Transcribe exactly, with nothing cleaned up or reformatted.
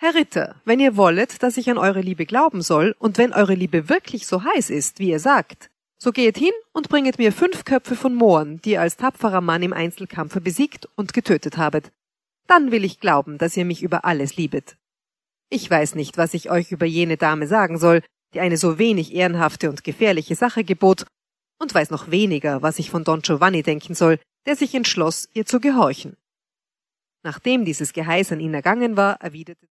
Herr Ritter, wenn ihr wollet, dass ich an eure Liebe glauben soll, und wenn eure Liebe wirklich so heiß ist, wie ihr sagt, so gehet hin und bringet mir fünf Köpfe von Mohren, die ihr als tapferer Mann im Einzelkampfe besiegt und getötet habet. Dann will ich glauben, dass ihr mich über alles liebet. Ich weiß nicht, was ich euch über jene Dame sagen soll, die eine so wenig ehrenhafte und gefährliche Sache gebot, und weiß noch weniger, was ich von Don Giovanni denken soll, der sich entschloss, ihr zu gehorchen. Nachdem dieses Geheiß an ihn ergangen war, erwiderte